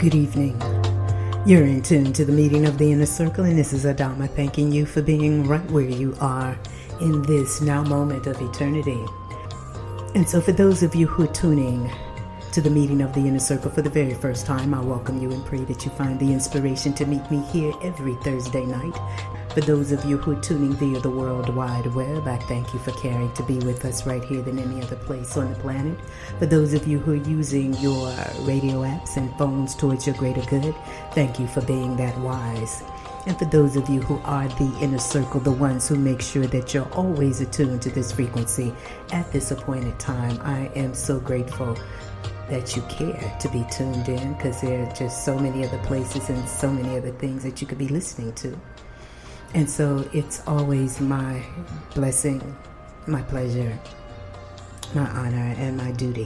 Good evening. You're in tune to the meeting of the Inner Circle, and this is Adama thanking you for being right where you are in this now moment of eternity. And so for those of you who are tuning to the meeting of the Inner Circle for the very first time, I welcome you and pray that you find the inspiration to meet me here every Thursday night. For those of you who are tuning via the World Wide Web, I thank you for caring to be with us right here than any other place on the planet. For those of you who are using your radio apps and phones towards your greater good, thank you for being that wise. And for those of you who are the Inner Circle, the ones who make sure that you're always attuned to this frequency at this appointed time, I am so grateful that you care to be tuned in, because there are just so many other places and so many other things that you could be listening to. And so it's always my blessing, my pleasure, my honor, and my duty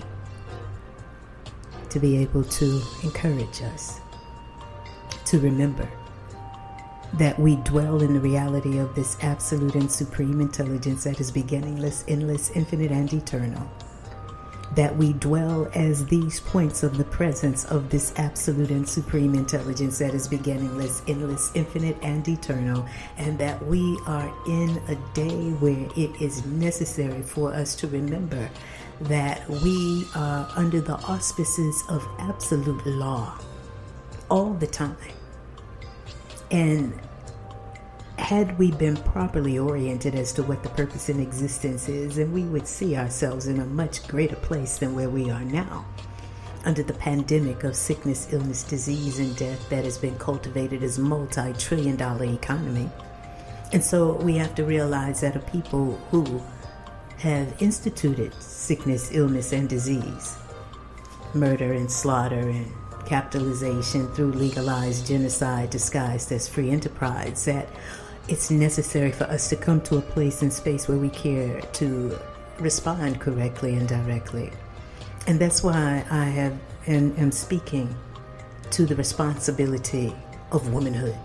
to be able to encourage us to remember that we dwell in the reality of this absolute and supreme intelligence that is beginningless, endless, infinite, and eternal. That we dwell as these points of the presence of this absolute and supreme intelligence that is beginningless, endless, infinite, and eternal, and that we are in a day where it is necessary for us to remember that we are under the auspices of absolute law all the time. And had we been properly oriented as to what the purpose in existence is, and we would see ourselves in a much greater place than where we are now, under the pandemic of sickness, illness, disease, and death that has been cultivated as a multi-trillion-dollar economy. And so we have to realize that a people who have instituted sickness, illness, and disease, murder and slaughter and capitalization through legalized genocide disguised as free enterprise, that it's necessary for us to come to a place and space where we care to respond correctly and directly. And that's why I have and am speaking to the responsibility of womanhood,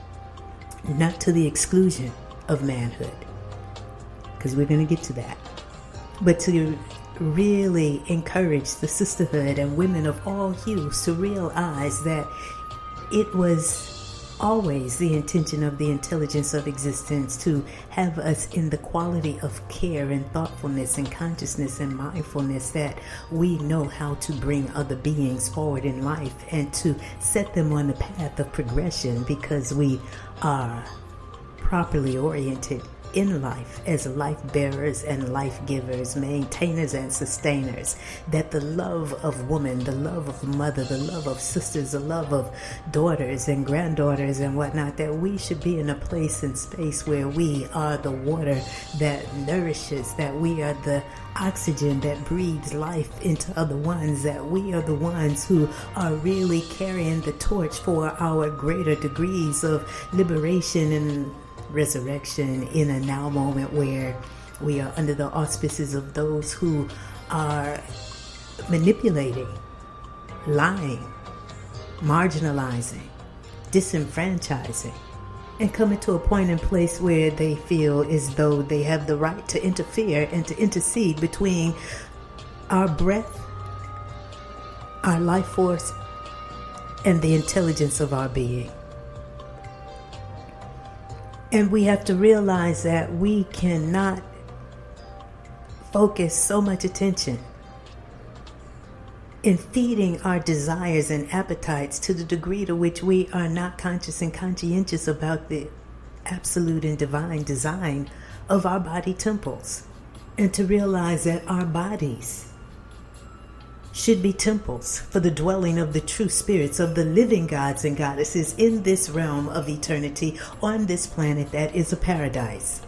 not to the exclusion of manhood, because we're going to get to that, but to really encourage the sisterhood and women of all hues to realize that it was always the intention of the intelligence of existence to have us in the quality of care and thoughtfulness and consciousness and mindfulness, that we know how to bring other beings forward in life and to set them on the path of progression, because we are properly oriented in life as life bearers and life givers, maintainers and sustainers, that the love of woman, the love of mother, the love of sisters, the love of daughters and granddaughters and whatnot, that we should be in a place and space where we are the water that nourishes, that we are the oxygen that breathes life into other ones, that we are the ones who are really carrying the torch for our greater degrees of liberation and resurrection in a now moment where we are under the auspices of those who are manipulating, lying, marginalizing, disenfranchising, and coming to a point and place where they feel as though they have the right to interfere and to intercede between our breath, our life force, and the intelligence of our being. And we have to realize that we cannot focus so much attention in feeding our desires and appetites to the degree to which we are not conscious and conscientious about the absolute and divine design of our body temples. And to realize that our bodies should be temples for the dwelling of the true spirits of the living gods and goddesses in this realm of eternity on this planet that is a paradise.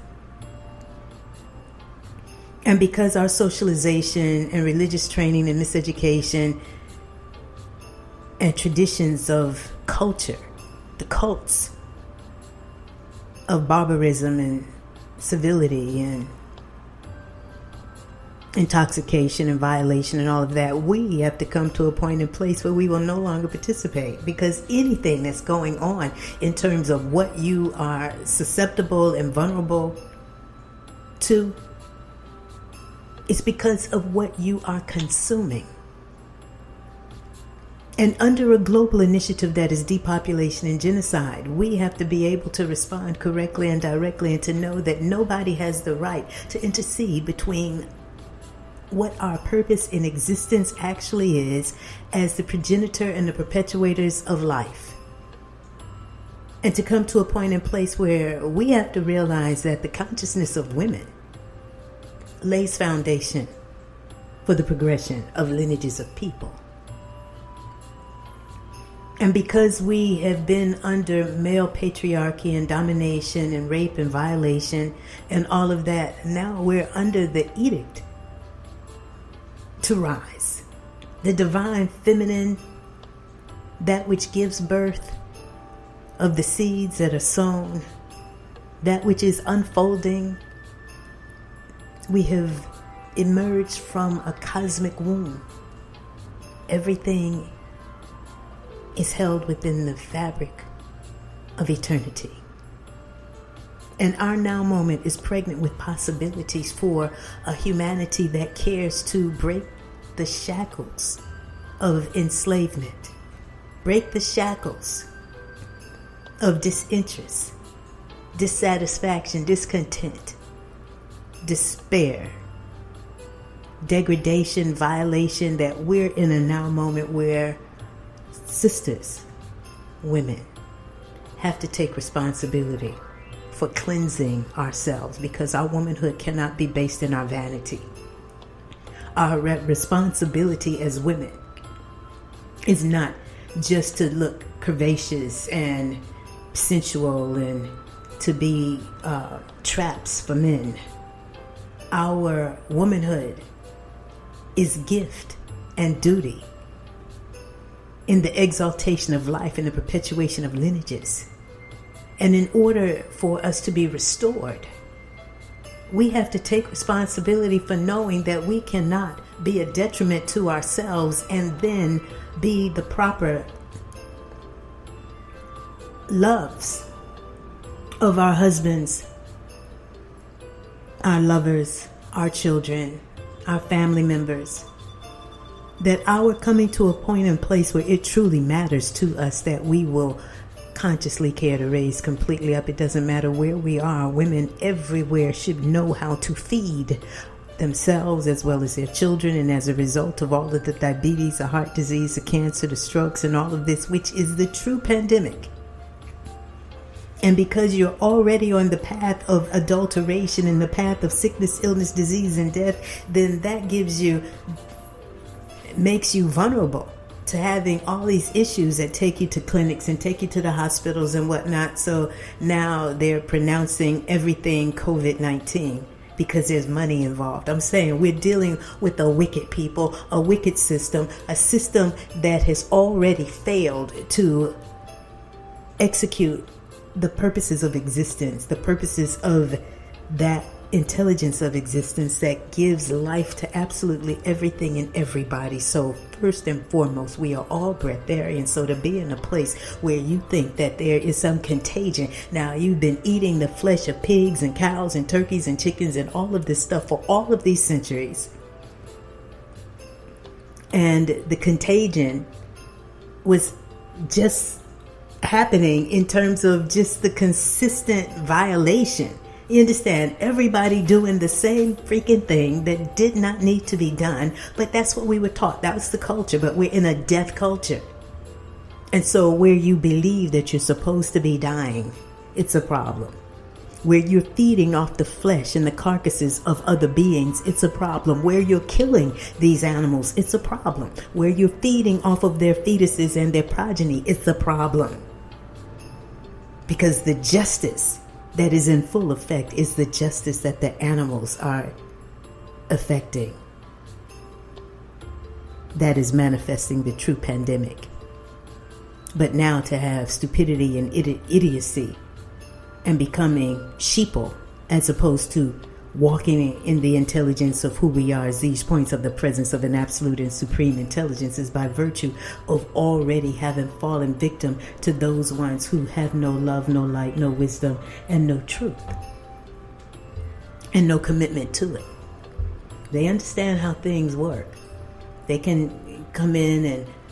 And because our socialization and religious training and miseducation and traditions of culture, the cults of barbarism and civility and intoxication and violation and all of that, we have to come to a point and place where we will no longer participate, because anything that's going on in terms of what you are susceptible and vulnerable to is because of what you are consuming. And under a global initiative that is depopulation and genocide, we have to be able to respond correctly and directly, and to know that nobody has the right to intercede between what our purpose in existence actually is as the progenitor and the perpetuators of life. And to come to a point and place where we have to realize that the consciousness of women lays foundation for the progression of lineages of people. And because we have been under male patriarchy and domination and rape and violation and all of that, now we're under the edict to rise. The divine feminine, that which gives birth of the seeds that are sown, that which is unfolding. We have emerged from a cosmic womb. Everything is held within the fabric of eternity. And our now moment is pregnant with possibilities for a humanity that cares to break the shackles of enslavement, break the shackles of disinterest, dissatisfaction, discontent, despair, degradation, violation, that we're in a now moment where sisters, women, have to take responsibility for cleansing ourselves, because our womanhood cannot be based in our vanity. Our responsibility as women is not just to look curvaceous and sensual and to be traps for men. Our womanhood is gift and duty in the exaltation of life and the perpetuation of lineages. And in order for us to be restored, we have to take responsibility for knowing that we cannot be a detriment to ourselves and then be the proper loves of our husbands, our lovers, our children, our family members. That our coming to a point and place where it truly matters to us, that we will consciously care to raise completely up. It doesn't matter where we are. Women everywhere should know how to feed themselves as well as their children. And as a result of all of the diabetes, the heart disease, the cancer, the strokes, and all of this, which is the true pandemic. And because you're already on the path of adulteration and the path of sickness, illness, disease, and death, then that makes you vulnerable to having all these issues that take you to clinics and take you to the hospitals and whatnot. So now they're pronouncing everything COVID-19 because there's money involved. I'm saying we're dealing with a wicked people, a wicked system, a system that has already failed to execute the purposes of existence, the purposes of that intelligence of existence that gives life to absolutely everything and everybody. So first and foremost, we are all breatharians. So to be in a place where you think that there is some contagion, now you've been eating the flesh of pigs and cows and turkeys and chickens and all of this stuff for all of these centuries, and the contagion was just happening in terms of just the consistent violation. You understand? Everybody doing the same freaking thing that did not need to be done, but that's what we were taught. That was the culture, but we're in a death culture. And so where you believe that you're supposed to be dying, it's a problem. Where you're feeding off the flesh and the carcasses of other beings, it's a problem. Where you're killing these animals, it's a problem. Where you're feeding off of their fetuses and their progeny, it's a problem. Because the justice that is in full effect is the justice that the animals are affecting. That is manifesting the true pandemic. But now to have stupidity and idiocy and becoming sheeple as opposed to walking in the intelligence of who we are as these points of the presence of an absolute and supreme intelligence is by virtue of already having fallen victim to those ones who have no love, no light, no wisdom, and no truth, and no commitment to it. They understand how things work. They can come in and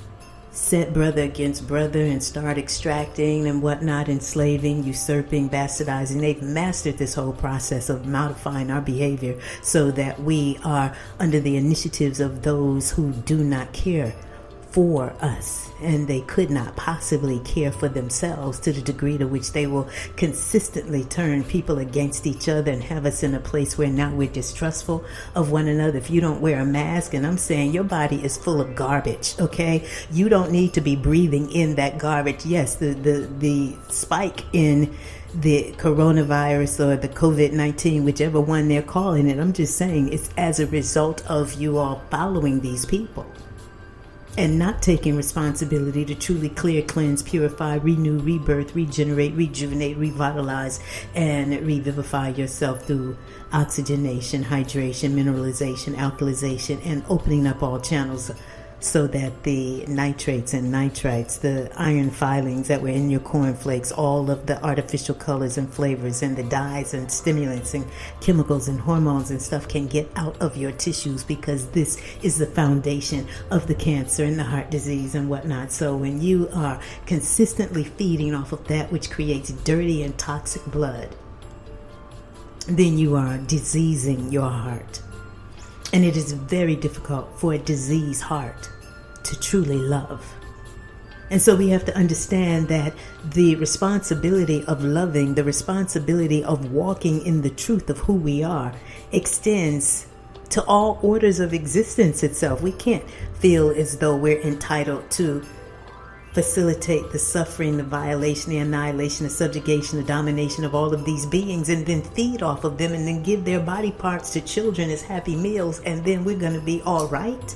set brother against brother and start extracting and whatnot, enslaving, usurping, bastardizing. They've mastered this whole process of modifying our behavior so that we are under the initiatives of those who do not care for us, and they could not possibly care for themselves to the degree to which they will consistently turn people against each other and have us in a place where now we're distrustful of one another. If you don't wear a mask, and I'm saying your body is full of garbage, okay? You don't need to be breathing in that garbage. Yes, the spike in the coronavirus or the COVID-19, whichever one they're calling it, I'm just saying it's as a result of you all following these people and not taking responsibility to truly clear, cleanse, purify, renew, rebirth, regenerate, rejuvenate, revitalize, and revivify yourself through oxygenation, hydration, mineralization, alkalization, and opening up all channels so that the nitrates and nitrites, the iron filings that were in your cornflakes, all of the artificial colors and flavors and the dyes and stimulants and chemicals and hormones and stuff can get out of your tissues, because this is the foundation of the cancer and the heart disease and whatnot. So when you are consistently feeding off of that which creates dirty and toxic blood, then you are diseasing your heart. And it is very difficult for a diseased heart to truly love. And so we have to understand that the responsibility of loving, the responsibility of walking in the truth of who we are, extends to all orders of existence itself. We can't feel as though we're entitled to facilitate the suffering, the violation, the annihilation, the subjugation, the domination of all of these beings, and then feed off of them and then give their body parts to children as happy meals, and then we're going to be all right.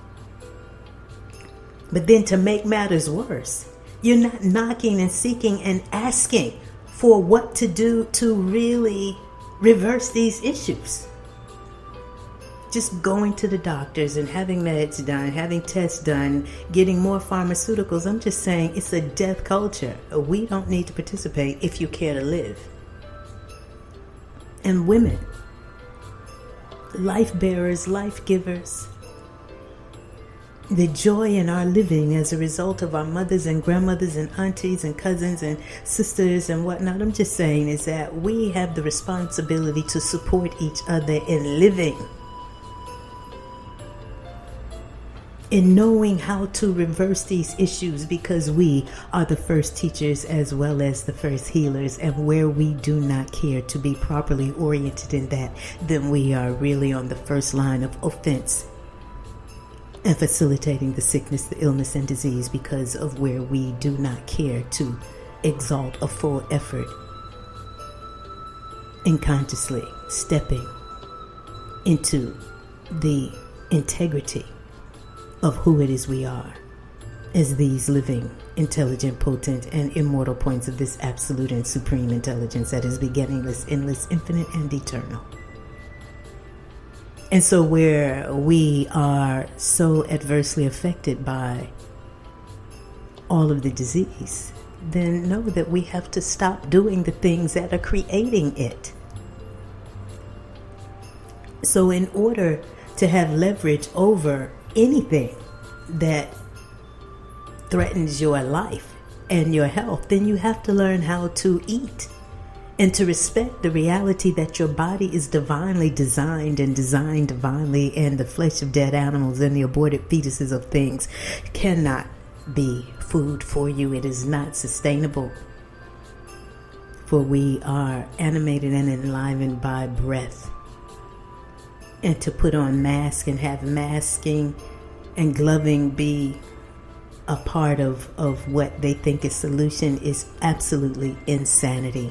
But then, to make matters worse, you're not knocking and seeking and asking for what to do to really reverse these issues. Just going to the doctors and having meds done, having tests done, getting more pharmaceuticals. I'm just saying it's a death culture. We don't need to participate if you care to live. And women, life bearers, life givers, the joy in our living as a result of our mothers and grandmothers and aunties and cousins and sisters and whatnot, I'm just saying is that we have the responsibility to support each other in living, in knowing how to reverse these issues, because we are the first teachers as well as the first healers. And where we do not care to be properly oriented in that, then we are really on the first line of offense and facilitating the sickness, the illness, and disease, because of where we do not care to exalt a full effort in consciously stepping into the integrity of who it is we are as these living, intelligent, potent, and immortal points of this absolute and supreme intelligence that is beginningless, endless, infinite, and eternal. And so where we are so adversely affected by all of the disease, then know that we have to stop doing the things that are creating it. So in order to have leverage over anything that threatens your life and your health, then you have to learn how to eat and to respect the reality that your body is divinely designed and designed divinely, and the flesh of dead animals and the aborted fetuses of things cannot be food for you. It is not sustainable, for we are animated and enlivened by breath. And to put on masks and have masking and gloving be a part of what they think is solution is absolutely insanity.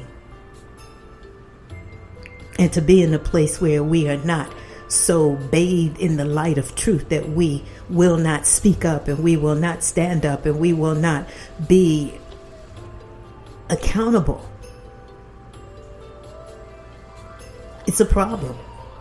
And to be in a place where we are not so bathed in the light of truth that we will not speak up and we will not stand up and we will not be accountable. It's a problem.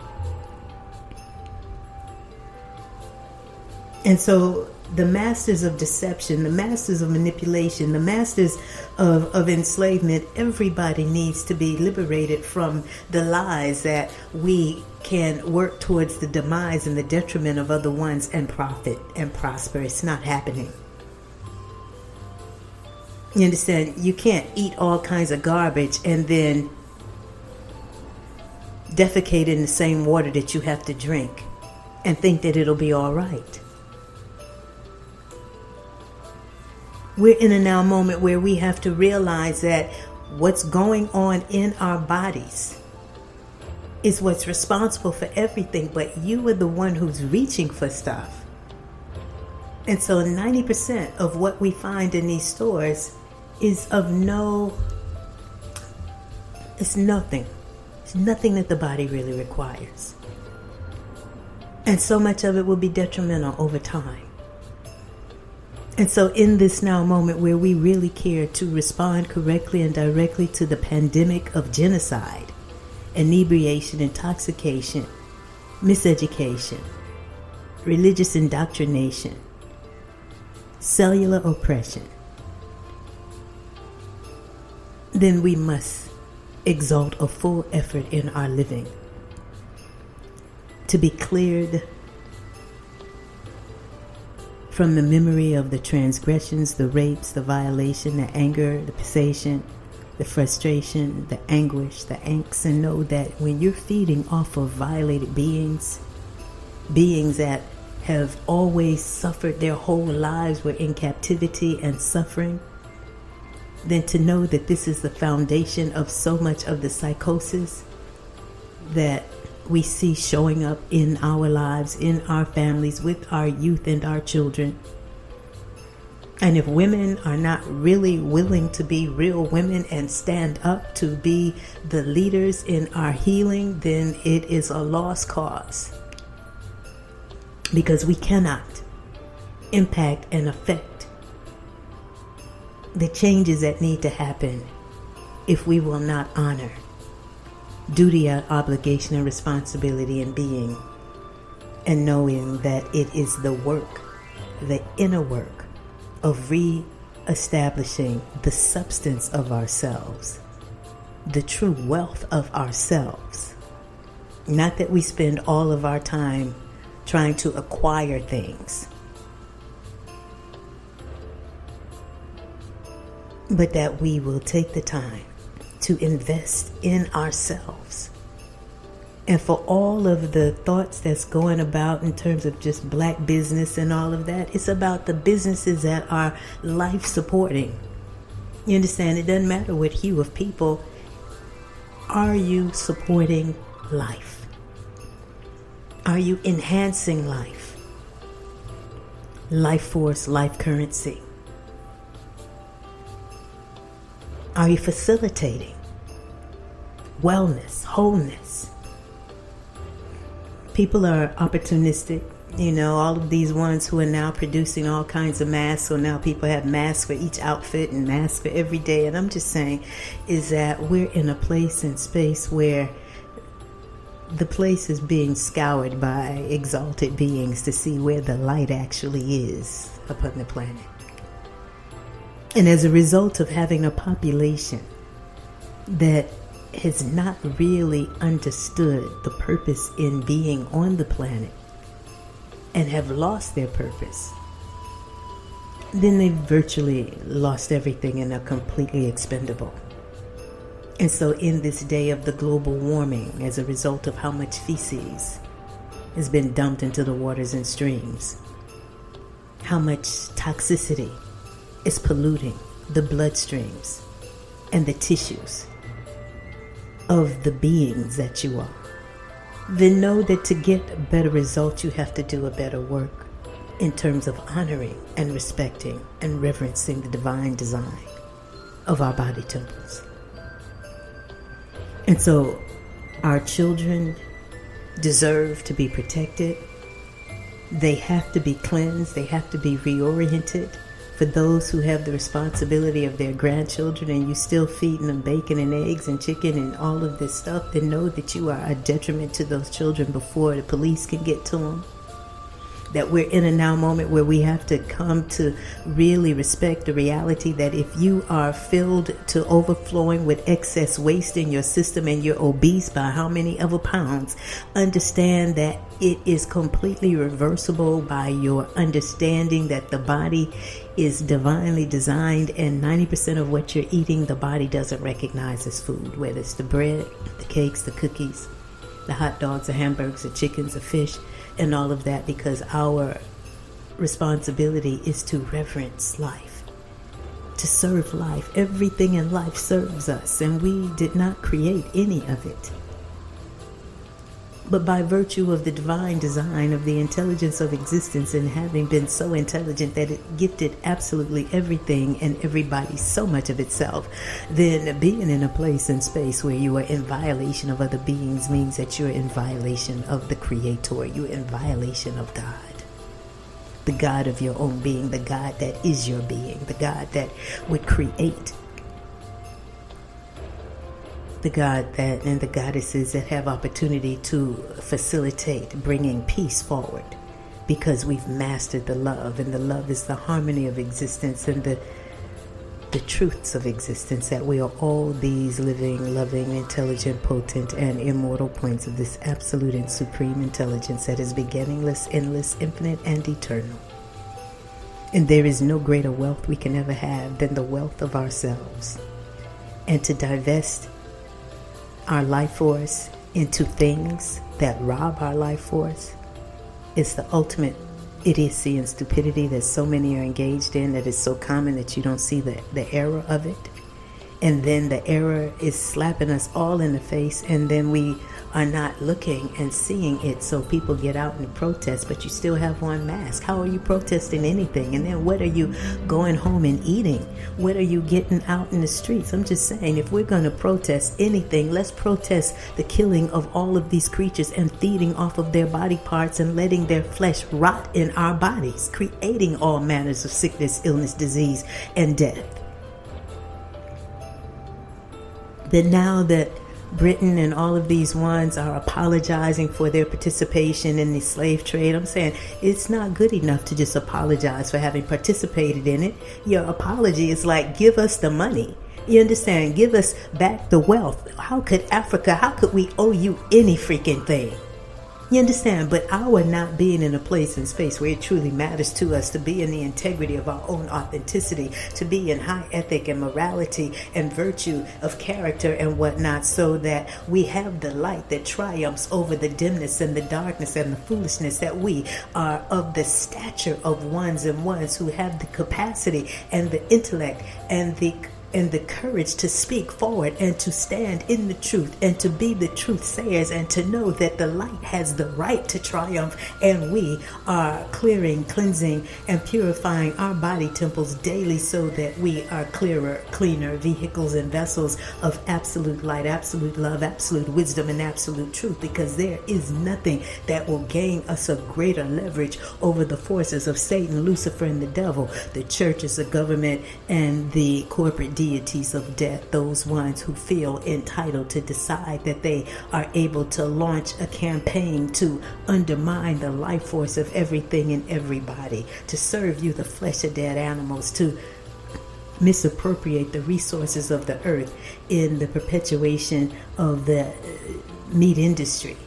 And so the masters of deception, the masters of manipulation, the masters of enslavement, everybody needs to be liberated from the lies that we can work towards the demise and the detriment of other ones and profit and prosper. It's not happening. You understand? You can't eat all kinds of garbage and then defecate in the same water that you have to drink and think that it'll be all right. We're in a now moment where we have to realize that what's going on in our bodies is what's responsible for everything, but you are the one who's reaching for stuff. And so 90% of what we find in these stores is of it's nothing. It's nothing that the body really requires. And so much of it will be detrimental over time. And so in this now moment where we really care to respond correctly and directly to the pandemic of genocide, inebriation, intoxication, miseducation, religious indoctrination, cellular oppression, then we must exalt a full effort in our living to be cleared from the memory of the transgressions, the rapes, the violation, the anger, the passation, the frustration, the anguish, the angst, and know that when you're feeding off of violated beings that have always suffered their whole lives, were in captivity and suffering, then to know that this is the foundation of so much of the psychosis that we see showing up in our lives, in our families, with our youth and our children. And if women are not really willing to be real women and stand up to be the leaders in our healing, then it is a lost cause. Because we cannot impact and affect the changes that need to happen if we will not honor duty, obligation, and responsibility in being, and knowing that it is the work, the inner work of re-establishing the substance of ourselves, the true wealth of ourselves. Not that we spend all of our time trying to acquire things, but that we will take the time to invest in ourselves. And for all of the thoughts that's going about in terms of just black business and all of that, it's about the businesses that are life supporting. You understand? It doesn't matter what hue of people. Are you supporting life? Are you enhancing life? Life force, life currency. Are you facilitating wellness, wholeness? People are opportunistic. You know, all of these ones who are now producing all kinds of masks. So now people have masks for each outfit and masks for every day. And I'm just saying is that we're in a place and space where the place is being scoured by exalted beings to see where the light actually is upon the planet. And as a result of having a population that has not really understood the purpose in being on the planet and have lost their purpose, then they virtually lost everything and are completely expendable. And so in this day of the global warming, as a result of how much feces has been dumped into the waters and streams, how much toxicity is polluting the bloodstreams and the tissues of the beings that you are, then know that to get better results, you have to do a better work in terms of honoring and respecting and reverencing the divine design of our body temples. And so our children deserve to be protected. They have to be cleansed. They have to be reoriented. For those who have the responsibility of their grandchildren and you still feeding them bacon and eggs and chicken and all of this stuff, then know that you are a detriment to those children before the police can get to them. that we're in a now moment where we have to come to really respect the reality that if you are filled to overflowing with excess waste in your system and you're obese by how many ever pounds, understand that it is completely reversible by your understanding that the body is divinely designed, and 90% of what you're eating, the body doesn't recognize as food, whether it's the bread, the cakes, the cookies, the hot dogs, the hamburgers, the chickens, the fish, and all of that, because our responsibility is to reverence life, to serve life. Everything in life serves us, and we did not create any of it. But by virtue of the divine design of the intelligence of existence, and having been so intelligent that it gifted absolutely everything and everybody so much of itself, then being in a place and space where you are in violation of other beings means that you're in violation of the Creator. You're in violation of God, the God of your own being, the God that is your being, the God that would create, the God that and the goddesses that have opportunity to facilitate bringing peace forward, because we've mastered the love, and the love is the harmony of existence and the truths of existence, that we are all these living, loving, intelligent, potent, and immortal points of this absolute and supreme intelligence that is beginningless, endless, infinite, and eternal. And there is no greater wealth we can ever have than the wealth of ourselves. And to divest our life force into things that rob our life force is the ultimate idiocy and stupidity that so many are engaged in, that is so common that you don't see the error of it. And then the error is slapping us all in the face, and then we are not looking and seeing it. So people get out and protest, but you still have one mask. How are you protesting anything? And then what are you going home and eating? What are you getting out in the streets? I'm just saying, if we're going to protest anything, let's protest the killing of all of these creatures and feeding off of their body parts and letting their flesh rot in our bodies, creating all manners of sickness, illness, disease, and death. Then now that Britain and all of these ones are apologizing for their participation in the slave trade, I'm saying it's not good enough to just apologize for having participated in it. Your apology is like, give us the money. You understand? Give us back the wealth. How could we owe you any freaking thing? You understand? But our not being in a place and space where it truly matters to us to be in the integrity of our own authenticity, to be in high ethic and morality and virtue of character and whatnot, so that we have the light that triumphs over the dimness and the darkness and the foolishness, that we are of the stature of ones and ones who have the capacity and the intellect and the courage to speak forward and to stand in the truth and to be the truth sayers, and to know that the light has the right to triumph, and we are clearing, cleansing, and purifying our body temples daily, so that we are cleaner vehicles and vessels of absolute light, absolute love, absolute wisdom, and absolute truth, because there is nothing that will gain us a greater leverage over the forces of Satan, Lucifer, and the devil, the churches, the government, and the corporate deities of death, those ones who feel entitled to decide that they are able to launch a campaign to undermine the life force of everything and everybody, to serve you the flesh of dead animals, to misappropriate the resources of the earth in the perpetuation of the meat industry,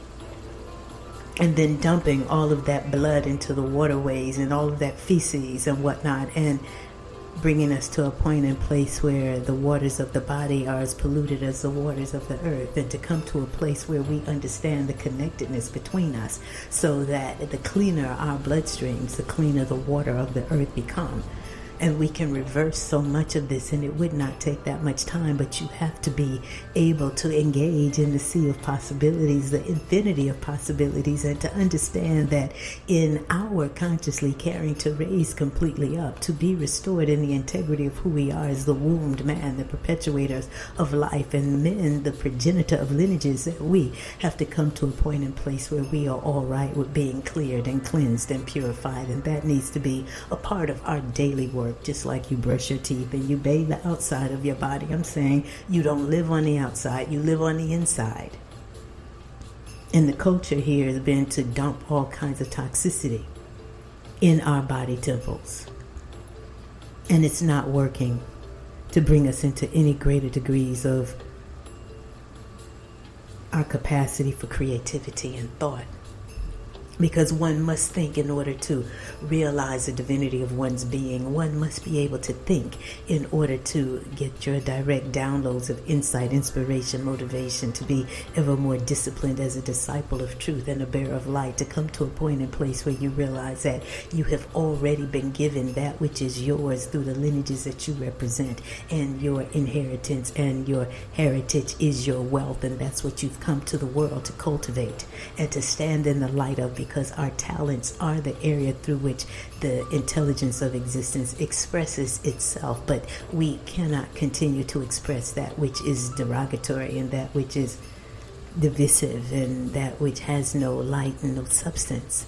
and then dumping all of that blood into the waterways and all of that feces and whatnot, and bringing us to a point and place where the waters of the body are as polluted as the waters of the earth, and to come to a place where we understand the connectedness between us, so that the cleaner our bloodstreams, the cleaner the water of the earth become. And we can reverse so much of this, and it would not take that much time, but you have to be able to engage in the sea of possibilities, the infinity of possibilities, and to understand that in our consciously caring to raise completely up, to be restored in the integrity of who we are as the wombed man, the perpetuators of life, and men, the progenitor of lineages, that we have to come to a point and place where we are all right with being cleared and cleansed and purified, and that needs to be a part of our daily work. Just like you brush your teeth and you bathe the outside of your body, I'm saying you don't live on the outside, you live on the inside. And the culture here has been to dump all kinds of toxicity in our body temples. And it's not working to bring us into any greater degrees of our capacity for creativity and thought. Because one must think in order to realize the divinity of one's being. One must be able to think in order to get your direct downloads of insight, inspiration, motivation, to be ever more disciplined as a disciple of truth and a bearer of light, to come to a point and place where you realize that you have already been given that which is yours through the lineages that you represent, and your inheritance and your heritage is your wealth, and that's what you've come to the world to cultivate and to stand in the light of, because our talents are the area through which the intelligence of existence expresses itself. But we cannot continue to express that which is derogatory and that which is divisive and that which has no light and no substance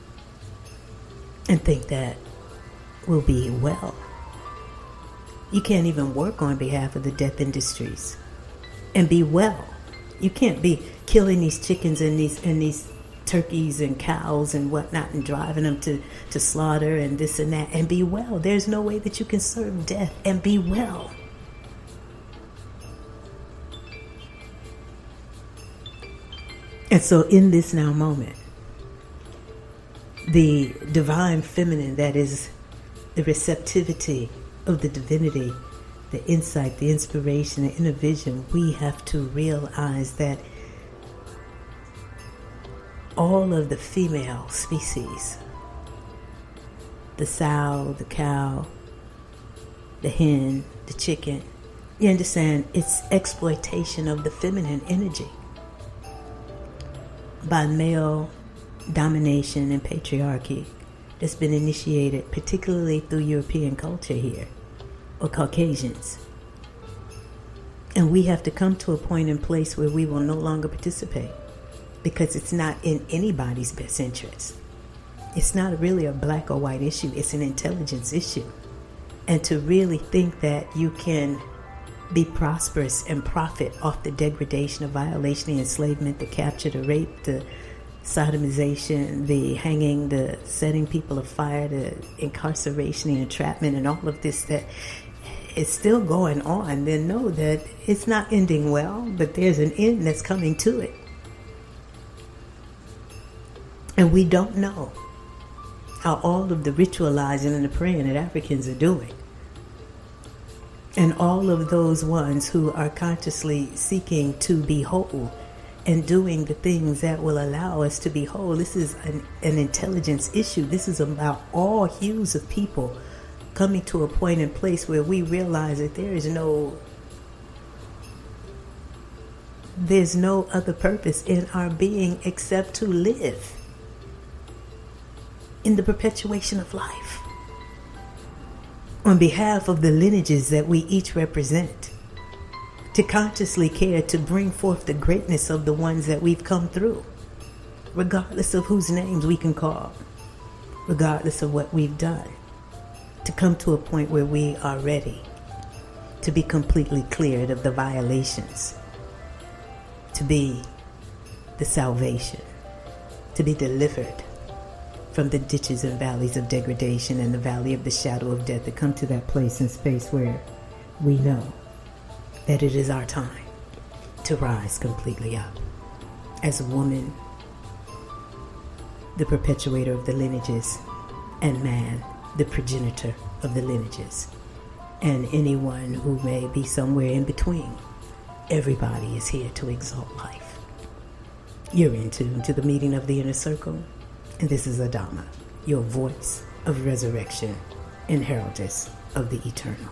and think that we'll be well. You can't even work on behalf of the death industries and be well. You can't be killing these chickens and these turkeys and cows and whatnot and driving them to slaughter and this and that and be well. There's no way that you can serve death and be well. And so in this now moment, the divine feminine, that is the receptivity of the divinity, the insight, the inspiration, the inner vision, we have to realize that all of the female species, the sow, the cow, the hen, the chicken, you understand, it's exploitation of the feminine energy by male domination and patriarchy that's been initiated particularly through European culture here, or Caucasians. And we have to come to a point and place where we will no longer participate, because it's not in anybody's best interest. It's not really a black or white issue. It's an intelligence issue. And to really think that you can be prosperous and profit off the degradation, the violation, the enslavement, the capture, the rape, the sodomization, the hanging, the setting people afire, the incarceration, the entrapment, and all of this that is still going on, then know that it's not ending well, but there's an end that's coming to it. And we don't know how all of the ritualizing and the praying that Africans are doing, and all of those ones who are consciously seeking to be whole and doing the things that will allow us to be whole. This is an intelligence issue. This is about all hues of people coming to a point and place where we realize that there's no other purpose in our being except to live in the perpetuation of life on behalf of the lineages that we each represent, to consciously care to bring forth the greatness of the ones that we've come through, regardless of whose names we can call, regardless of what we've done, to come to a point where we are ready to be completely cleared of the violations, to be the salvation, to be delivered from the ditches and valleys of degradation and the valley of the shadow of death, to come to that place and space where we know that it is our time to rise completely up as a woman, the perpetuator of the lineages, and man, the progenitor of the lineages, and anyone who may be somewhere in between. Everybody is here to exalt life. You're in tune to the meeting of the inner circle, and this is Adama, your voice of resurrection and heraldess of the eternal.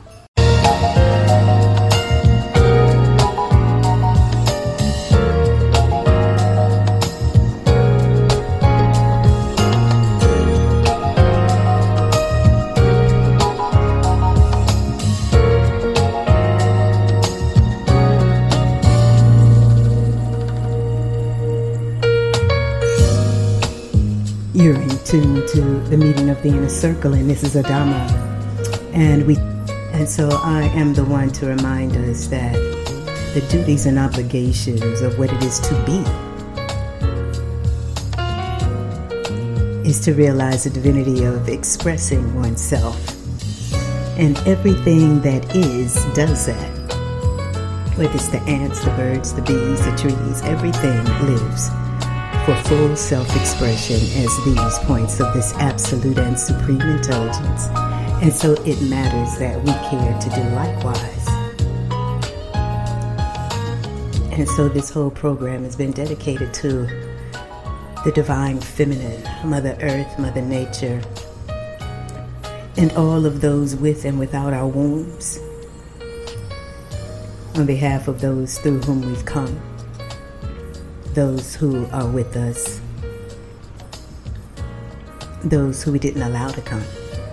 You're in tune to the meeting of the inner circle, and this is Adama. And so I am the one to remind us that the duties and obligations of what it is to be is to realize the divinity of expressing oneself. And everything that is does that. Whether it's the ants, the birds, the bees, the trees, everything lives for full self-expression as these points of this absolute and supreme intelligence. And so it matters that we care to do likewise. And so this whole program has been dedicated to the divine feminine, Mother Earth, Mother Nature, and all of those with and without our wombs, on behalf of those through whom we've come, those who are with us, those who we didn't allow to come,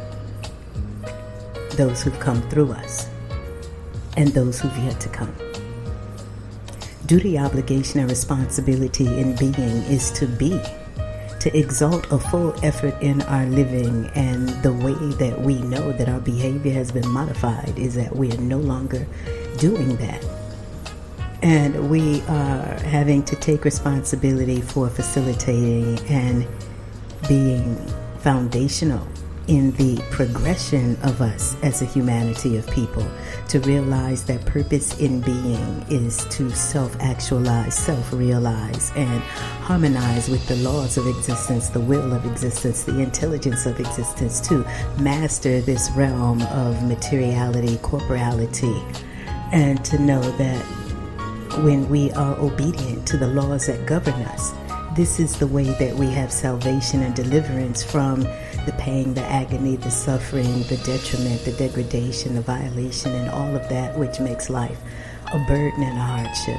those who've come through us, and those who've yet to come. Duty, obligation, and responsibility in being is to be, to exalt a full effort in our living, and the way that we know that our behavior has been modified is that we are no longer doing that. And we are having to take responsibility for facilitating and being foundational in the progression of us as a humanity of people, to realize that purpose in being is to self-actualize, self-realize, and harmonize with the laws of existence, the will of existence, the intelligence of existence, to master this realm of materiality, corporality, and to know that when we are obedient to the laws that govern us, this is the way that we have salvation and deliverance from the pain, the agony, the suffering, the detriment, the degradation, the violation, and all of that which makes life a burden and a hardship.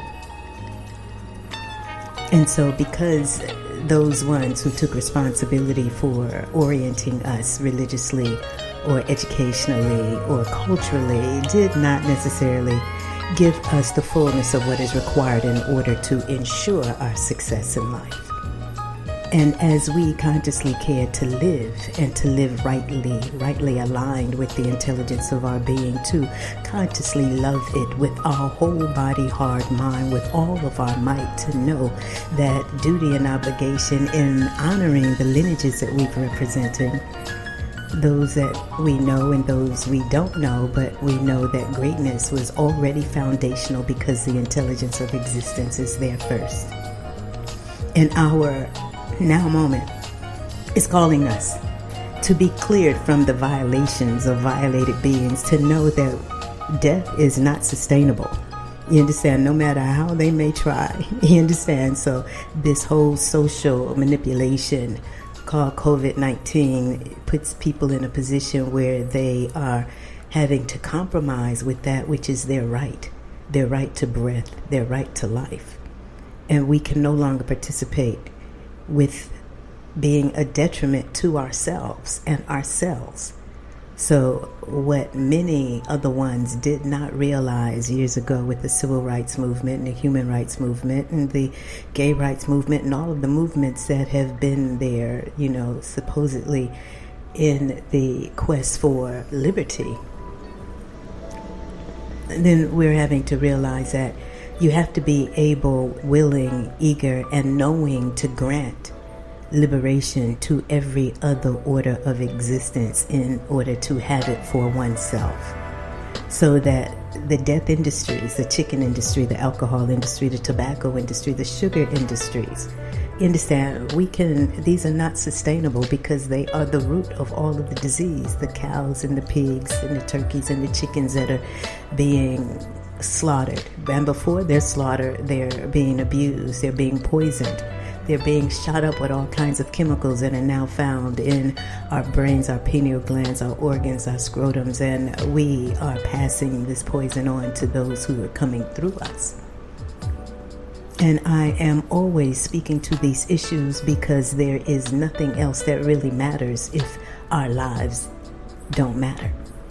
And so because those ones who took responsibility for orienting us religiously or educationally or culturally did not necessarily give us the fullness of what is required in order to ensure our success in life. And as we consciously care to live and to live rightly aligned with the intelligence of our being, to consciously love it with our whole body, heart, mind, with all of our might, to know that duty and obligation in honoring the lineages that we've represented, those that we know and those we don't know, but we know that greatness was already foundational because the intelligence of existence is there first. And our now moment is calling us to be cleared from the violations of violated beings, to know that death is not sustainable. You understand? No matter how they may try. You understand? So this whole social manipulation called COVID-19 puts people in a position where they are having to compromise with that which is their right to breath, their right to life. And we can no longer participate with being a detriment to ourselves and ourselves. So what many other ones did not realize years ago with the civil rights movement and the human rights movement and the gay rights movement and all of the movements that have been there, supposedly in the quest for liberty, then we're having to realize that you have to be able, willing, eager, and knowing to grant liberation to every other order of existence in order to have it for oneself. So that the death industries, the chicken industry, the alcohol industry, the tobacco industry, the sugar industries, you understand, these are not sustainable because they are the root of all of the disease. The cows and the pigs and the turkeys and the chickens that are being slaughtered. And before they're slaughtered, they're being abused, they're being poisoned, they're being shot up with all kinds of chemicals that are now found in our brains, our pineal glands, our organs, our scrotums, and we are passing this poison on to those who are coming through us. And I am always speaking to these issues because there is nothing else that really matters if our lives don't matter.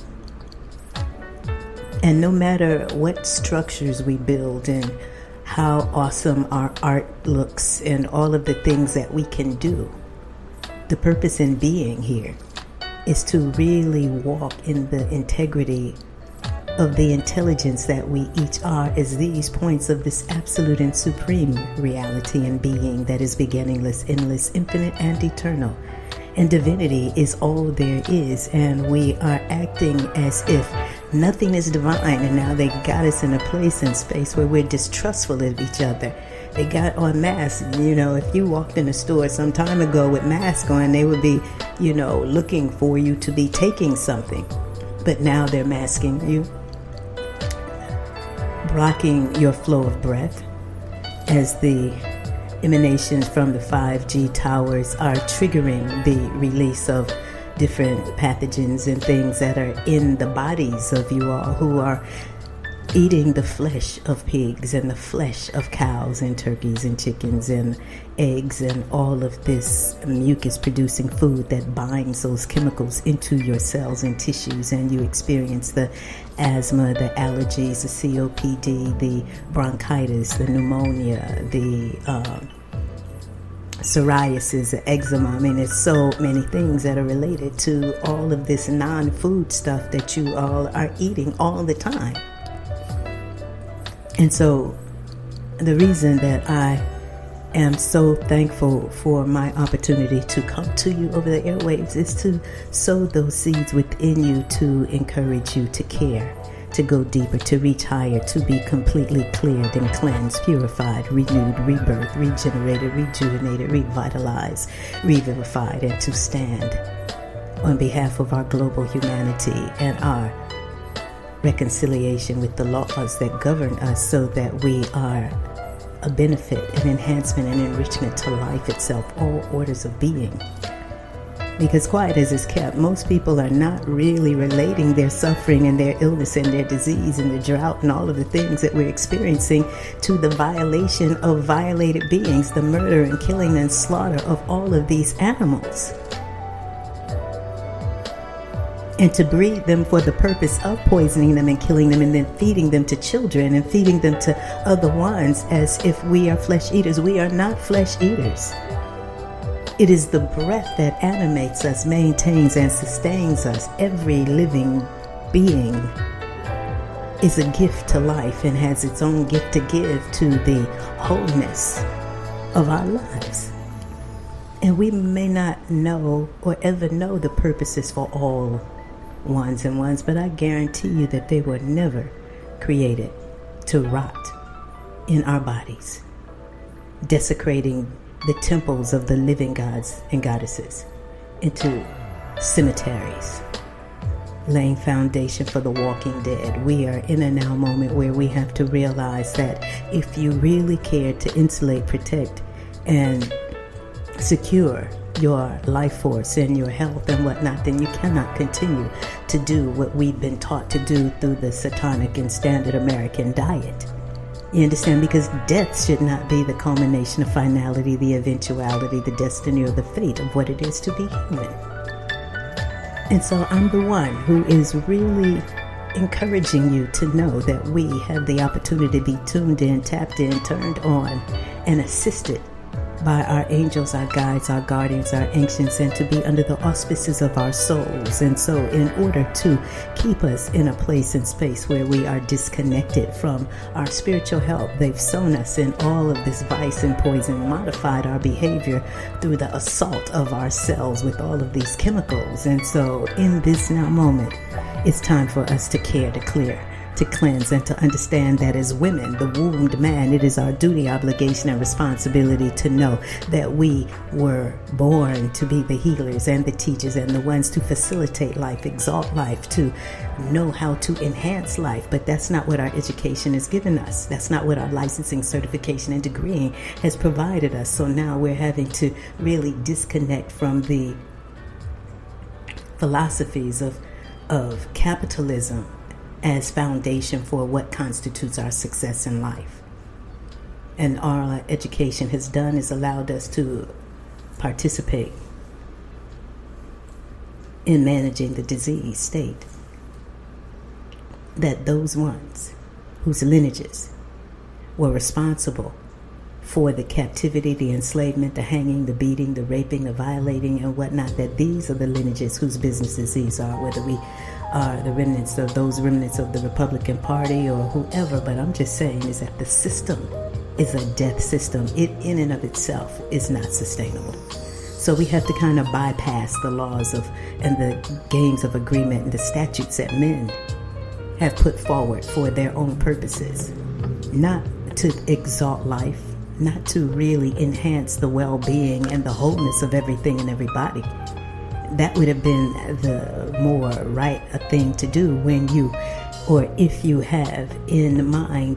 And no matter what structures we build and how awesome our art looks and all of the things that we can do, the purpose in being here is to really walk in the integrity of the intelligence that we each are as these points of this absolute and supreme reality and being that is beginningless, endless, infinite, and eternal. and divinity is all there is, and we are acting as if nothing is divine, and now they got us in a place and space where we're distrustful of each other. They got on masks. If you walked in a store some time ago with masks on, they would be, looking for you to be taking something. But now they're masking you, blocking your flow of breath as the emanations from the 5G towers are triggering the release of different pathogens and things that are in the bodies of you all who are eating the flesh of pigs and the flesh of cows and turkeys and chickens and eggs and all of this mucus producing food that binds those chemicals into your cells and tissues, and you experience the asthma, the allergies, the COPD, the bronchitis, the pneumonia, the psoriasis, the eczema. I mean, there's so many things that are related to all of this non-food stuff that you all are eating all the time. And so the reason that I am so thankful for my opportunity to come to you over the airwaves is to sow those seeds within you, to encourage you to care, to go deeper, to reach higher, to be completely cleared and cleansed, purified, renewed, rebirthed, regenerated, rejuvenated, revitalized, revivified, and to stand on behalf of our global humanity and our reconciliation with the laws that govern us, so that we are a benefit, an enhancement, and enrichment to life itself, all orders of being. Because quiet as it's kept, most people are not really relating their suffering and their illness and their disease and the drought and all of the things that we're experiencing to the violation of violated beings, the murder and killing and slaughter of all of these animals. And to breed them for the purpose of poisoning them and killing them, and then feeding them to children and feeding them to other ones as if we are flesh eaters. We are not flesh eaters. It is the breath that animates us, maintains, and sustains us. Every living being is a gift to life and has its own gift to give to the wholeness of our lives. And we may not know or ever know the purposes for all ones and ones, but I guarantee you that they were never created to rot in our bodies, desecrating the temples of the living gods and goddesses into cemeteries, laying foundation for the walking dead. We are in a now moment where we have to realize that if you really care to insulate, protect, and secure your life force and your health and whatnot, then you cannot continue to do what we've been taught to do through the satanic and standard American diet. You understand? Because death should not be the culmination of finality, the eventuality, the destiny, or the fate of what it is to be human. And so I'm the one who is really encouraging you to know that we have the opportunity to be tuned in, tapped in, turned on, and assisted by our angels, our guides, our guardians, our ancients, and to be under the auspices of our souls. And so in order to keep us in a place and space where we are disconnected from our spiritual help, they've sown us in all of this vice and poison, modified our behavior through the assault of our cells with all of these chemicals. And so in this now moment, it's time for us to care, to clear, to cleanse, and to understand that as women, the wombed man, it is our duty, obligation, and responsibility to know that we were born to be the healers and the teachers and the ones to facilitate life, exalt life, to know how to enhance life. But that's not what our education has given us. That's not what our licensing, certification, and degreeing has provided us. So now we're having to really disconnect from the philosophies of capitalism as foundation for what constitutes our success in life. And all our education has done is allowed us to participate in managing the disease state that those ones whose lineages were responsible for the captivity, the enslavement, the hanging, the beating, the raping, the violating, and whatnot, that these are the lineages whose businesses these are, whether we are the remnants of those remnants of the Republican Party or whoever. But I'm just saying is that the system is a death system. It in and of itself is not sustainable. So we have to kind of bypass the laws of and the games of agreement and the statutes that men have put forward for their own purposes, not to exalt life, not to really enhance the well-being and the wholeness of everything and everybody. That would have been the more right thing to do when you, or if you have in mind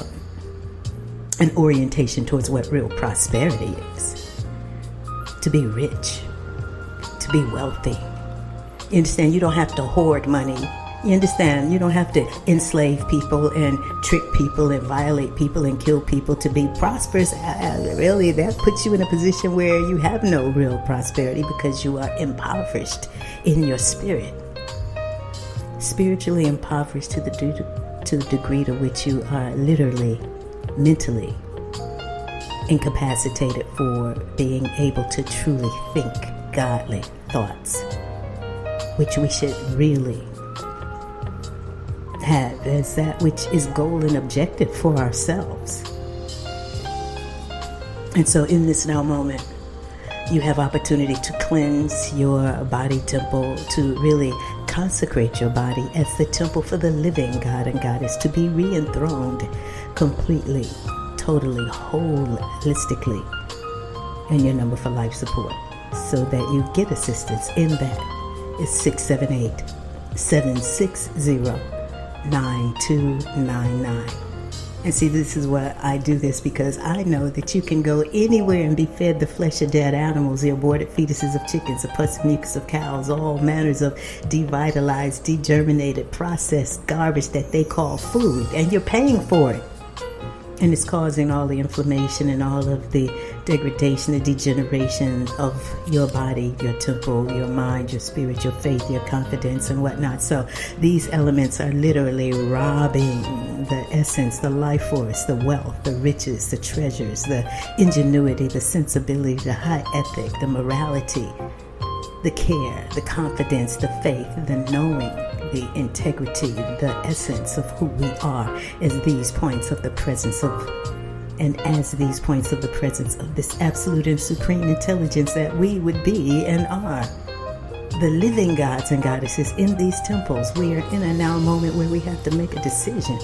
an orientation towards what real prosperity is. To be rich, to be wealthy. You understand? You don't have to hoard money. You understand? You don't have to enslave people and trick people and violate people and kill people to be prosperous. Really, that puts you in a position where you have no real prosperity because you are impoverished in your spirit. Spiritually impoverished to the degree to which you are literally, mentally incapacitated for being able to truly think godly thoughts, which we should really have as that which is goal and objective for ourselves. And so in this now moment, you have opportunity to cleanse your body temple, to really consecrate your body as the temple for the living God and Goddess, to be re-enthroned completely, totally, holistically, and your number for life support, so that you get assistance in that is 678-760-9299. And see, this is why I do this, because I know that you can go anywhere and be fed the flesh of dead animals, the aborted fetuses of chickens, the pus and mucus of cows, all manners of devitalized, degerminated, processed garbage that they call food, and you're paying for it. And it's causing all the inflammation and all of the degradation, the degeneration of your body, your temple, your mind, your spirit, your faith, your confidence, and whatnot. So these elements are literally robbing the essence, the life force, the wealth, the riches, the treasures, the ingenuity, the sensibility, the high ethic, the morality, the care, the confidence, the faith, the knowing, the integrity, the essence of who we are as these points of the presence of, and as these points of the presence of this absolute and supreme intelligence that we would be and are. The living gods and goddesses in these temples. We are in a now moment where we have to make a decision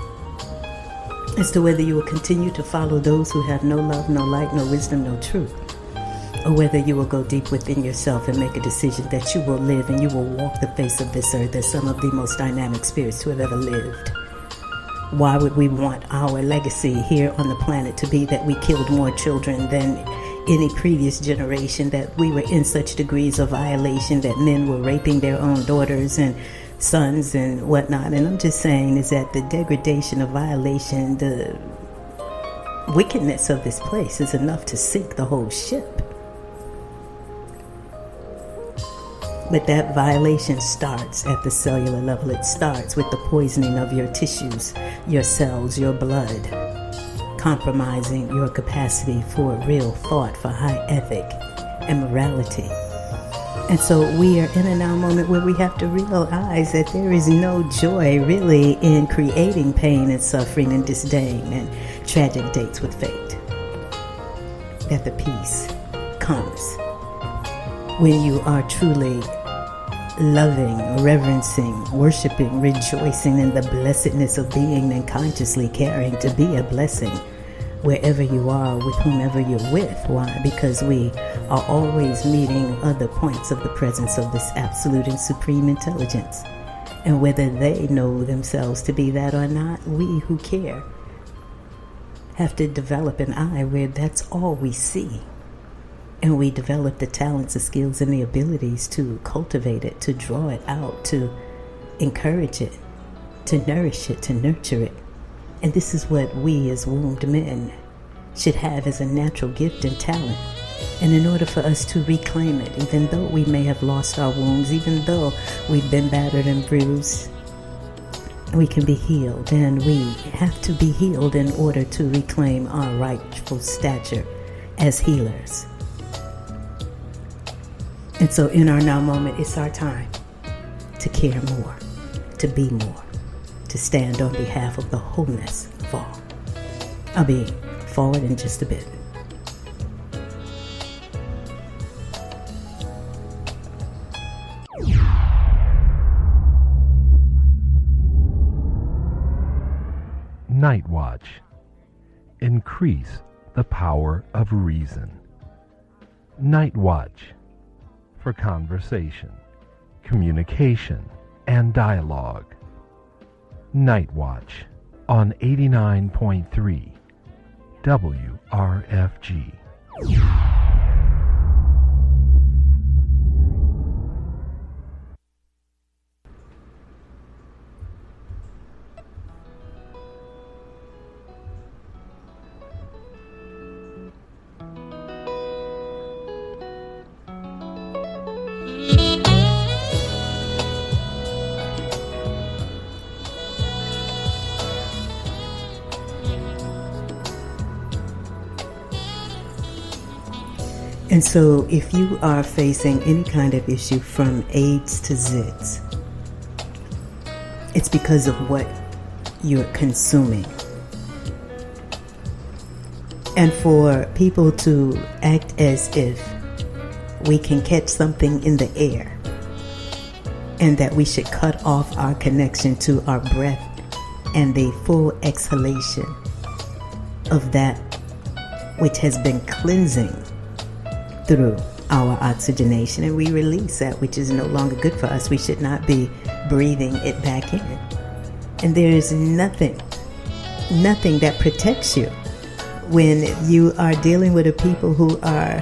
as to whether you will continue to follow those who have no love, no light, no wisdom, no truth, or whether you will go deep within yourself and make a decision that you will live and you will walk the face of this earth as some of the most dynamic spirits to have ever lived. Why would we want our legacy here on the planet to be that we killed more children than any previous generation, that we were in such degrees of violation that men were raping their own daughters and sons and whatnot? And I'm just saying is that the degradation of violation, the wickedness of this place is enough to sink the whole ship. But that violation starts at the cellular level. It starts with the poisoning of your tissues, your cells, your blood, compromising your capacity for real thought, for high ethic and morality. And so we are in a now moment where we have to realize that there is no joy really in creating pain and suffering and disdain and tragic dates with fate. That the peace comes when you are truly loving, reverencing, worshiping, rejoicing in the blessedness of being and consciously caring to be a blessing wherever you are, with whomever you're with. Why? Because we are always meeting other points of the presence of this absolute and supreme intelligence. And whether they know themselves to be that or not, we who care have to develop an eye where that's all we see. And we develop the talents, the skills, and the abilities to cultivate it, to draw it out, to encourage it, to nourish it, to nurture it. And this is what we as wombed men should have as a natural gift and talent. And in order for us to reclaim it, even though we may have lost our wombs, even though we've been battered and bruised, we can be healed. And we have to be healed in order to reclaim our rightful stature as healers. And so in our now moment, it's our time to care more, to be more, to stand on behalf of the wholeness of all. I'll be forward in just a bit. Night Watch. Increase the power of reason. Night Watch for conversation, communication, and dialogue. Night Watch on 89.3 WRFG. And so if you are facing any kind of issue from AIDS to zits, it's because of what you're consuming. And for people to act as if we can catch something in the air and that we should cut off our connection to our breath and the full exhalation of that which has been cleansing through our oxygenation, and we release that which is no longer good for us. We should not be breathing it back in. And there is nothing that protects you when you are dealing with a people who are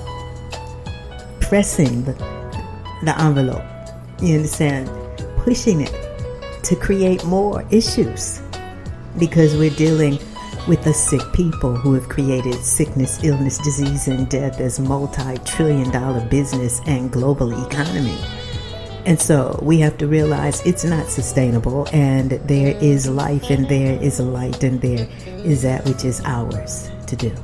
pressing the envelope, you understand, pushing it to create more issues, because we're dealing with the sick people who have created sickness, illness, disease, and death as multi-trillion-dollar business and global economy. And so we have to realize it's not sustainable, and there is life, and there is a light, and there is that which is ours to do.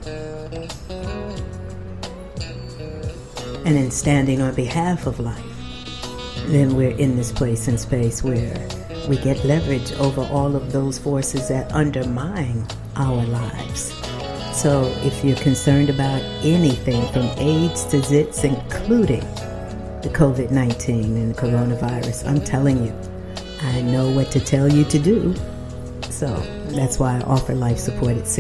And in standing on behalf of life, then we're in this place and space where we get leverage over all of those forces that undermine our lives. So if you're concerned about anything from AIDS to zits, including the COVID-19 and the coronavirus, I'm telling you, I know what to tell you to do. So that's why I offer life support at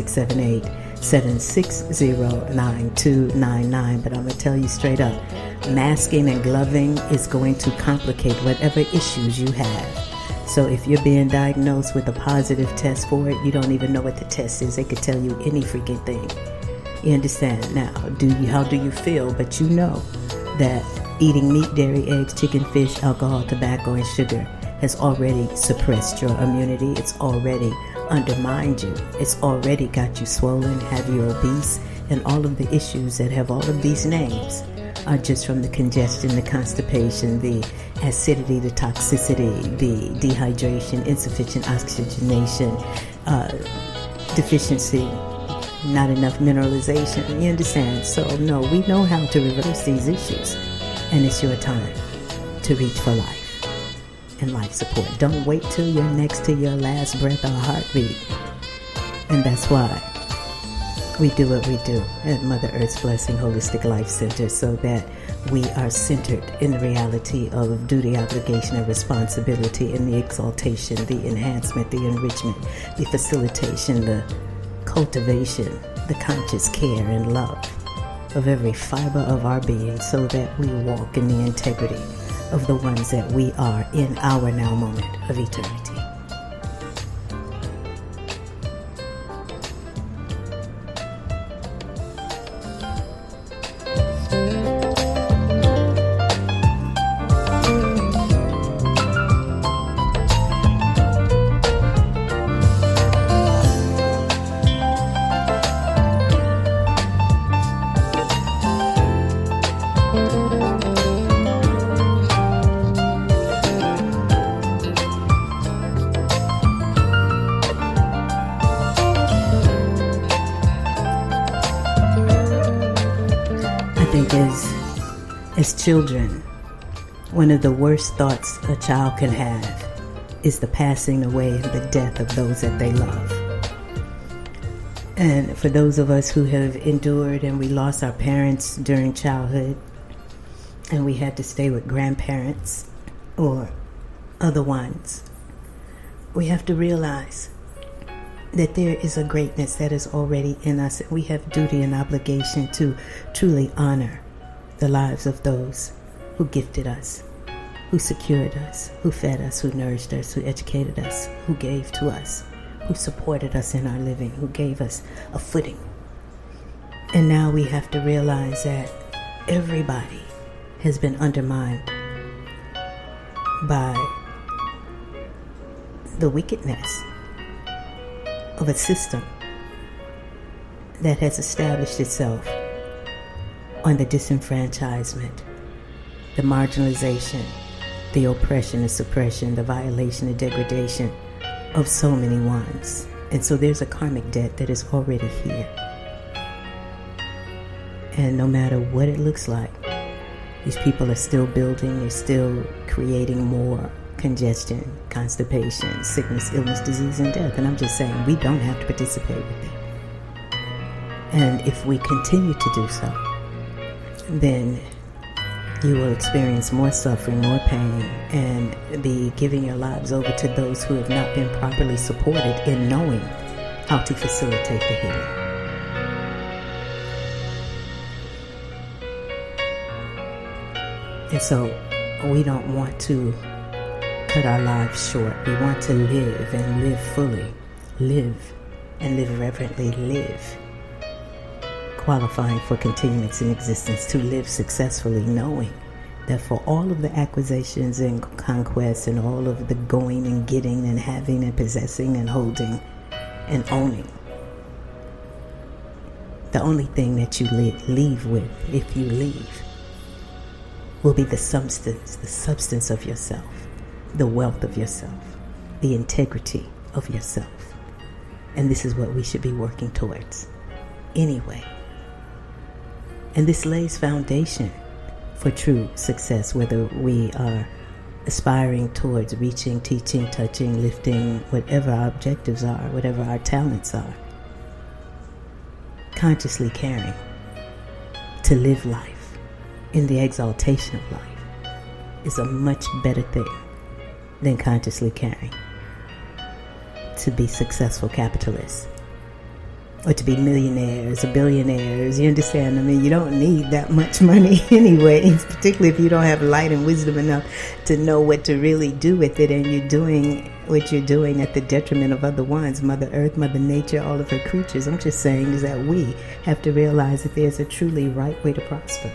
678-760-9299. But I'm going to tell you straight up, masking and gloving is going to complicate whatever issues you have. So if you're being diagnosed with a positive test for it, you don't even know what the test is. They could tell you any freaking thing. You understand? Now, how do you feel? But you know that eating meat, dairy, eggs, chicken, fish, alcohol, tobacco, and sugar has already suppressed your immunity. It's already undermined you. It's already got you swollen, have you obese, and all of the issues that have all of these names are just from the congestion, the constipation, the acidity, the toxicity, the dehydration, insufficient oxygenation, deficiency, not enough mineralization. You understand? So no, we know how to reverse these issues, and it's your time to reach for life and life support. Don't wait till you're next to your last breath or heartbeat. And that's why we do what we do at Mother Earth's Blessing Holistic Life Center, so that we are centered in the reality of duty, obligation, and responsibility, in the exaltation, the enhancement, the enrichment, the facilitation, the cultivation, the conscious care and love of every fiber of our being, so that we walk in the integrity of the ones that we are in our now moment of eternity. As children, one of the worst thoughts a child can have is the passing away and the death of those that they love. And for those of us who have endured and we lost our parents during childhood, and we had to stay with grandparents or other ones, we have to realize that there is a greatness that is already in us, and we have duty and obligation to truly honor the lives of those who gifted us, who secured us, who fed us, who nourished us, who educated us, who gave to us, who supported us in our living, who gave us a footing. And now we have to realize that everybody has been undermined by the wickedness of a system that has established itself on the disenfranchisement, the marginalization, the oppression, the suppression, the violation, the degradation of so many ones. And so there's a karmic debt that is already here. And no matter what it looks like, these people are still building, they're still creating more congestion, constipation, sickness, illness, disease, and death. And I'm just saying, we don't have to participate with it. And if we continue to do so, then you will experience more suffering, more pain, and be giving your lives over to those who have not been properly supported in knowing how to facilitate the healing. And so we don't want to cut our lives short. We want to live and live fully, live and live reverently, live qualifying for continuance in existence, to live successfully, knowing that for all of the acquisitions and conquests and all of the going and getting and having and possessing and holding and owning, the only thing that you leave with, if you leave, will be the substance of yourself, the wealth of yourself, the integrity of yourself. And this is what we should be working towards anyway. And this lays foundation for true success, whether we are aspiring towards reaching, teaching, touching, lifting, whatever our objectives are, whatever our talents are. Consciously caring to live life in the exaltation of life is a much better thing than consciously caring to be successful capitalists or to be millionaires or billionaires. You understand? I mean, you don't need that much money anyway, particularly if you don't have light and wisdom enough to know what to really do with it, and you're doing what you're doing at the detriment of other ones, Mother Earth, Mother Nature, all of her creatures. I'm just saying is that we have to realize that there's a truly right way to prosper.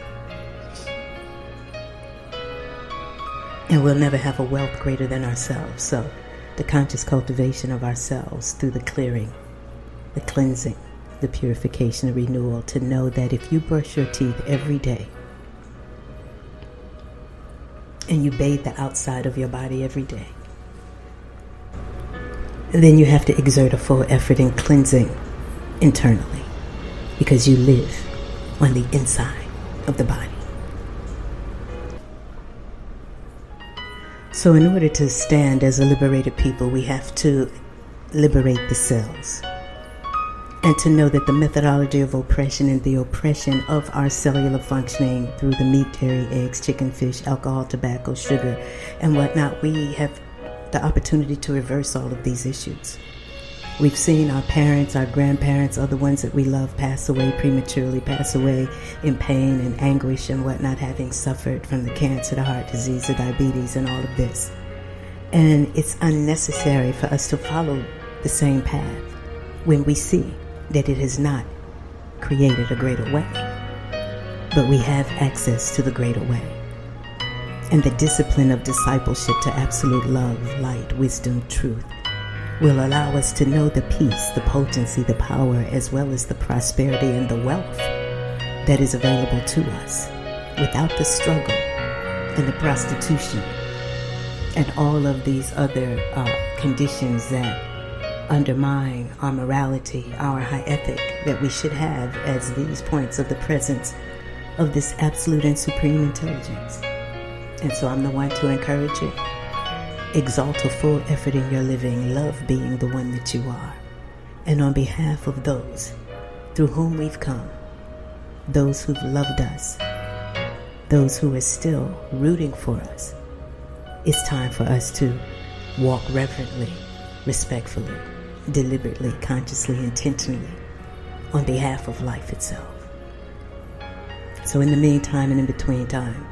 And we'll never have a wealth greater than ourselves. So the conscious cultivation of ourselves through the clearing, the cleansing, the purification, the renewal, to know that if you brush your teeth every day and you bathe the outside of your body every day, then you have to exert a full effort in cleansing internally, because you live on the inside of the body. So in order to stand as a liberated people, we have to liberate the cells, and to know that the methodology of oppression and the oppression of our cellular functioning through the meat, dairy, eggs, chicken, fish, alcohol, tobacco, sugar, and whatnot, we have the opportunity to reverse all of these issues. We've seen our parents, our grandparents, other ones that we love pass away prematurely, pass away in pain and anguish and whatnot, having suffered from the cancer, the heart disease, the diabetes, and all of this. And it's unnecessary for us to follow the same path when we see that it has not created a greater way. But we have access to the greater way. And the discipline of discipleship to absolute love, light, wisdom, truth will allow us to know the peace, the potency, the power, as well as the prosperity and the wealth that is available to us without the struggle and the prostitution and all of these other conditions that undermine our morality, our high ethic that we should have as these points of the presence of this absolute and supreme intelligence. And so I'm the one to encourage you. Exalt a full effort in your living, love being the one that you are. And on behalf of those through whom we've come, those who've loved us, those who are still rooting for us, it's time for us to walk reverently, respectfully, deliberately, consciously, intentionally on behalf of life itself. So in the meantime and in between time,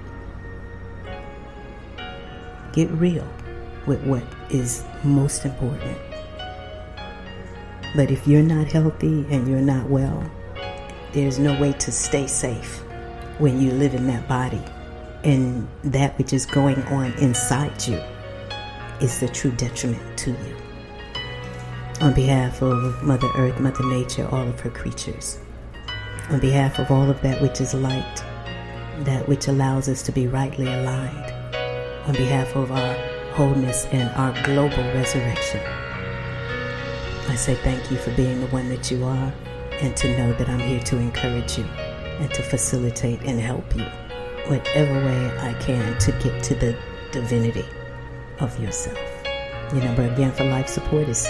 get real with what is most important. But if you're not healthy and you're not well, there's no way to stay safe when you live in that body. And that which is going on inside you is the true detriment to you. On behalf of Mother Earth, Mother Nature, all of her creatures, on behalf of all of that which is light, that which allows us to be rightly aligned, on behalf of our wholeness and our global resurrection, I say thank you for being the one that you are, and to know that I'm here to encourage you and to facilitate and help you whatever way I can to get to the divinity of yourself. Your number again for life support is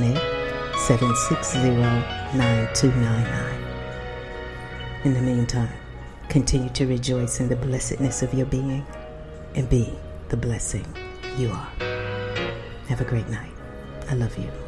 678-760-9299. In the meantime, continue to rejoice in the blessedness of your being and be the blessing you are. Have a great night. I love you.